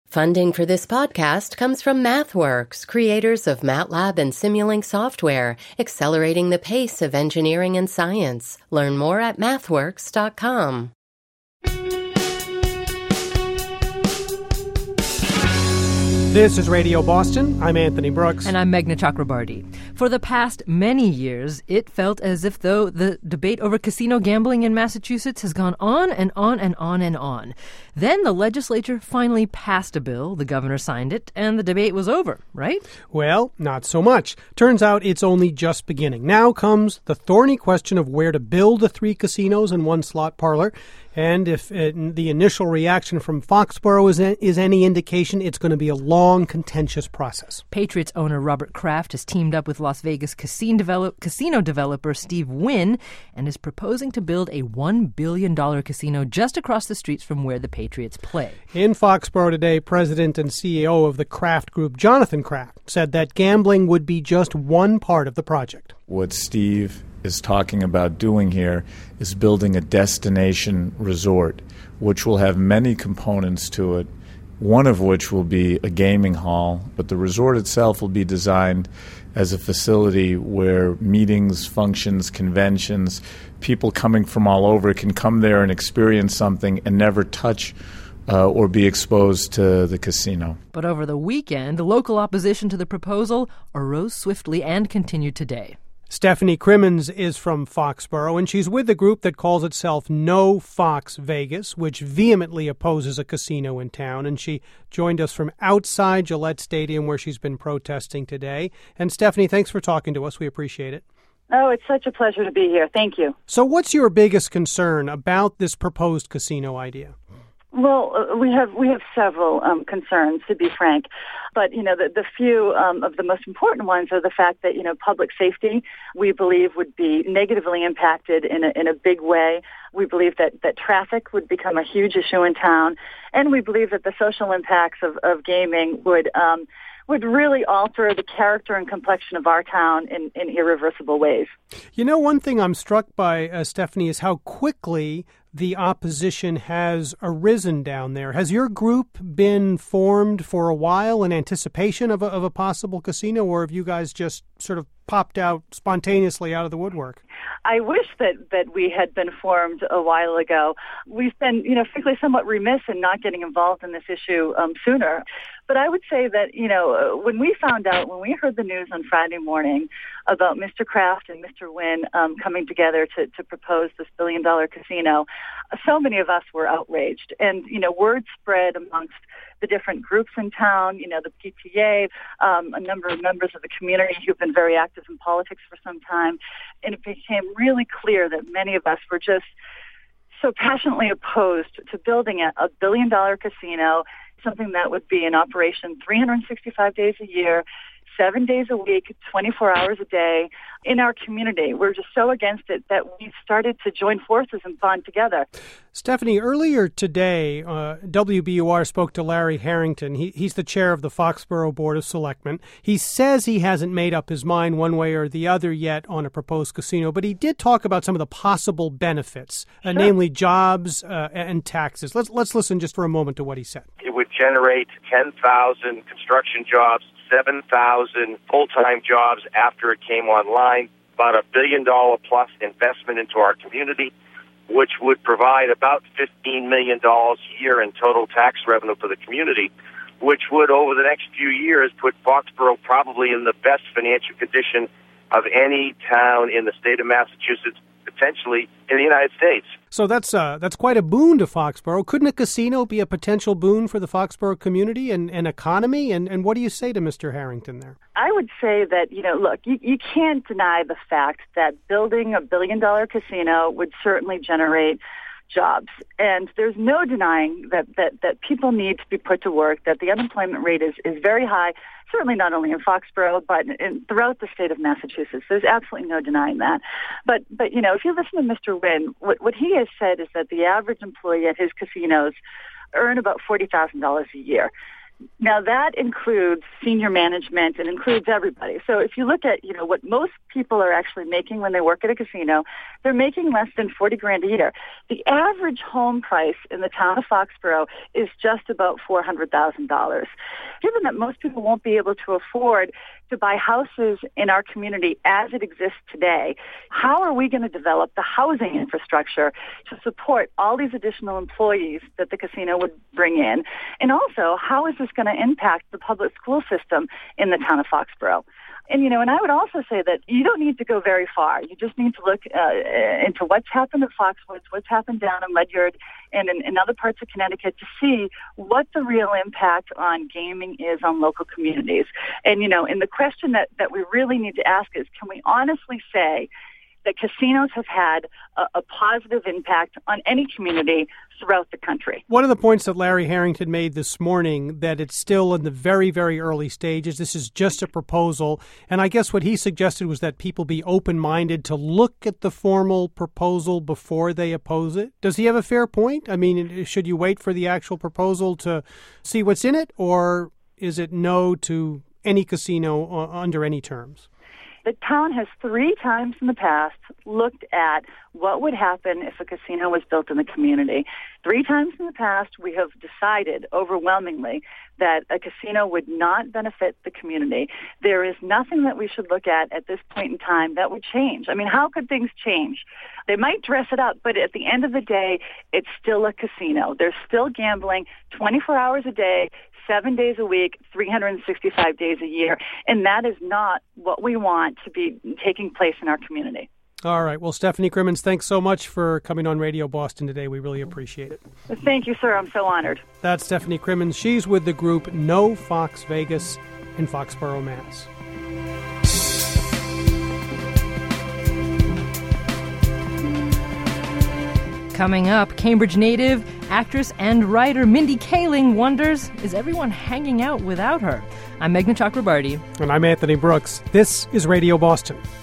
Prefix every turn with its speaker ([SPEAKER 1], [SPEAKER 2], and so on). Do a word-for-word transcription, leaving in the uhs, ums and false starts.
[SPEAKER 1] Funding for this podcast comes from MathWorks, creators of MATLAB and Simulink software, accelerating the pace of engineering and science. Learn more at mathworks dot com.
[SPEAKER 2] This is Radio Boston. I'm Anthony Brooks.
[SPEAKER 3] And I'm Meghna Chakrabarti. For the past many years, it felt as if though the debate over casino gambling in Massachusetts has gone on and on and on and on. Then the legislature finally passed a bill, the governor signed it, and the debate was over, right?
[SPEAKER 2] Well, not so much. Turns out it's only just beginning. Now comes the thorny question of where to build the three casinos and one slot parlor. And if uh, the initial reaction from Foxborough is, is any indication, it's going to be a long, contentious process.
[SPEAKER 3] Patriots owner Robert Kraft has teamed up with Las Vegas casino, develop, casino developer Steve Wynn and is proposing to build a one billion dollars casino just across the streets from where the Patriots play.
[SPEAKER 2] In Foxborough today, president and C E O of the Kraft Group, Jonathan Kraft, said that gambling would be just one part of the project.
[SPEAKER 4] What Steve is talking about doing here is building a destination resort, which will have many components to it, one of which will be a gaming hall, but the resort itself will be designed as a facility where meetings, functions, conventions, people coming from all over can come there and experience something and never touch Uh, or be exposed to the casino.
[SPEAKER 3] But over the weekend, the local opposition to the proposal arose swiftly and continued today.
[SPEAKER 2] Stephanie Crimmins is from Foxborough, and she's with the group that calls itself No Fox Vegas, which vehemently opposes a casino in town. And she joined us from outside Gillette Stadium, where she's been protesting today. And Stephanie, thanks for talking to us. We appreciate it.
[SPEAKER 5] Oh, it's such a pleasure to be here. Thank you.
[SPEAKER 2] So what's your biggest concern about this proposed casino idea?
[SPEAKER 5] Well, uh, we have we have several um, concerns, to be frank, but you know the, the few um, of the most important ones are the fact that you know public safety we believe would be negatively impacted in a in a big way. We believe that, that traffic would become a huge issue in town, and we believe that the social impacts of, of gaming would um, would really alter the character and complexion of our town in, in irreversible ways.
[SPEAKER 2] You know, one thing I'm struck by, uh, Stephanie, is how quickly the opposition has arisen down there. Has your group been formed for a while in anticipation of a, of a possible casino, or have you guys just sort of popped out spontaneously out of the woodwork?
[SPEAKER 5] I wish that, that we had been formed a while ago. We've been, you know, frankly, somewhat remiss in not getting involved in this issue um, sooner. But I would say that, you know, when we found out, when we heard the news on Friday morning about Mister Kraft and Mister Wynn um, coming together to, to propose this billion-dollar casino, so many of us were outraged. And, you know, word spread amongst the different groups in town, you know, the P T A, um, a number of members of the community who've been very active in politics for some time. And it became really clear that many of us were just so passionately opposed to building a, a billion-dollar casino, something that would be in operation three hundred sixty-five days a year, seven days a week, twenty-four hours a day in our community. We're just so against it that we started to join forces and bond together.
[SPEAKER 2] Stephanie, earlier today, uh, W B U R spoke to Larry Harrington. He, he's the chair of the Foxborough Board of Selectmen. He says he hasn't made up his mind one way or the other yet on a proposed casino, but he did talk about some of the possible benefits, uh,
[SPEAKER 5] sure.
[SPEAKER 2] namely jobs uh, and taxes. Let's let's listen just for a moment to what he said.
[SPEAKER 6] It would generate ten thousand construction jobs, seven thousand full-time jobs after it came online, about a billion dollar plus investment into our community, which would provide about fifteen million dollars a year in total tax revenue for the community, which would, over the next few years, put Foxborough probably in the best financial condition of any town in the state of Massachusetts, potentially in the United States.
[SPEAKER 2] So that's uh, that's quite a boon to Foxborough. Couldn't a casino be a potential boon for the Foxborough community and, and economy? And, and what do you say to Mister Harrington there?
[SPEAKER 5] I would say that, you know, look, you, you can't deny the fact that building a billion-dollar casino would certainly generate jobs. And there's no denying that, that, that people need to be put to work, that the unemployment rate is, is very high, certainly not only in Foxborough, but in, throughout the state of Massachusetts. There's absolutely no denying that. But, but you know, if you listen to Mister Wynn, what, what he has said is that the average employee at his casinos earn about forty thousand dollars a year. Now, that includes senior management and includes everybody. So if you look at, you know, what most people are actually making when they work at a casino, they're making less than forty grand a year. The average home price in the town of Foxborough is just about four hundred thousand dollars. Given that most people won't be able to afford to buy houses in our community as it exists today, how are we going to develop the housing infrastructure to support all these additional employees that the casino would bring in? And also, how is this going to impact the public school system in the town of Foxborough? And, you know, and I would also say that you don't need to go very far. You just need to look uh, into what's happened at Foxwoods, what's happened down in Ledyard and in, in other parts of Connecticut to see what the real impact on gaming is on local communities. And, you know, and the question that, that we really need to ask is, can we honestly say that casinos have had a, a positive impact on any community throughout the country?
[SPEAKER 2] One of the points that Larry Harrington made this morning, that it's still in the very, very early stages. This is just a proposal. And I guess what he suggested was that people be open-minded to look at the formal proposal before they oppose it. Does he have a fair point? I mean, should you wait for the actual proposal to see what's in it, or is it no to any casino under any terms?
[SPEAKER 5] The town has three times in the past looked at what would happen if a casino was built in the community. Three times in the past, we have decided overwhelmingly that a casino would not benefit the community. There is nothing that we should look at at this point in time that would change. I mean, how could things change? They might dress it up, but at the end of the day, it's still a casino. There's still gambling twenty-four hours a day, seven days a week, three hundred sixty-five days a year. And that is not what we want to be taking place in our community.
[SPEAKER 2] All right. Well, Stephanie Crimmins, thanks so much for coming on Radio Boston today. We really appreciate it.
[SPEAKER 5] Thank you, sir. I'm so honored.
[SPEAKER 2] That's Stephanie Crimmins. She's with the group No Fox Vegas in Foxborough, Mass.
[SPEAKER 3] Coming up, Cambridge native, actress and writer Mindy Kaling wonders, is everyone hanging out without her? I'm Meghna Chakrabarti.
[SPEAKER 2] And I'm Anthony Brooks. This is Radio Boston.